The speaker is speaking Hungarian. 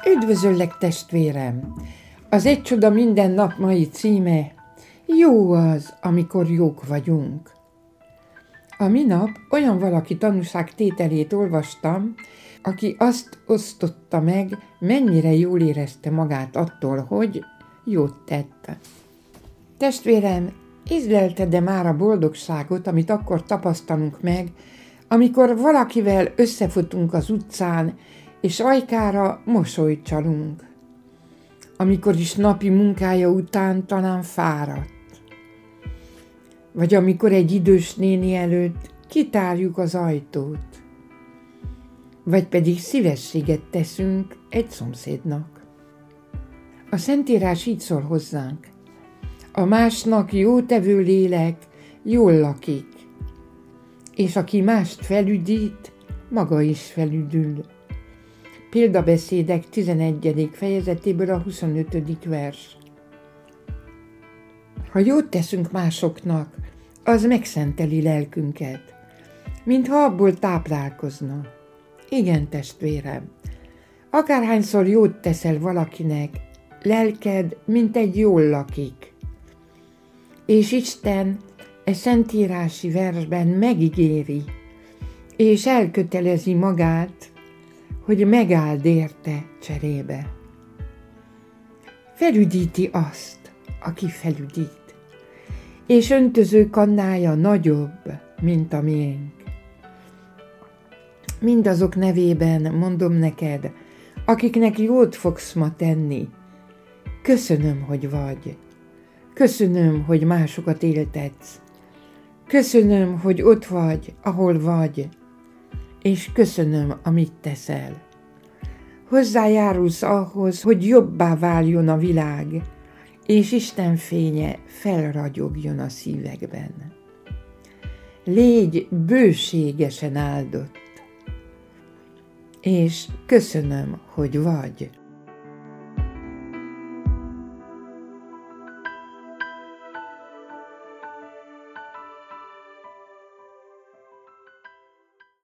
Üdvözöllek, testvérem! Az Egy csoda minden nap mai címe: Jó az, amikor jók vagyunk. A minap olyan valaki tanúságtételét olvastam, aki azt osztotta meg, mennyire jól érezte magát attól, hogy jót tett. Testvérem, ízlelted-e már a boldogságot, amit akkor tapasztalunk meg, amikor valakivel összefutunk az utcán, és ajkára mosolyt csalunk, amikor is napi munkája után talán fáradt, vagy amikor egy idős néni előtt kitárjuk az ajtót, vagy pedig szívességet teszünk egy szomszédnak. A Szentírás így szól hozzánk: a másnak jótevő lélek jól lakik, és aki mást felüdít, maga is felüdül. Példabeszédek 11. fejezetéből a 25. vers. Ha jót teszünk másoknak, az megszenteli lelkünket, mintha abból táplálkozna. Igen, testvérem, akárhányszor jót teszel valakinek, lelked mint egy jól lakik. És Isten szentírási versben megígéri, és elkötelezi magát, hogy megáld érte cserébe. Felüdíti azt, aki felüdít, és öntöző kannája nagyobb, mint a miénk. Mindazok nevében mondom neked, akiknek jót fogsz ma tenni: köszönöm, hogy vagy. Köszönöm, hogy másokat éltetsz. Köszönöm, hogy ott vagy, ahol vagy. És köszönöm, amit teszel. Hozzájárulsz ahhoz, hogy jobbá váljon a világ, és Isten fénye felragyogjon a szívekben. Légy bőségesen áldott, és köszönöm, hogy vagy.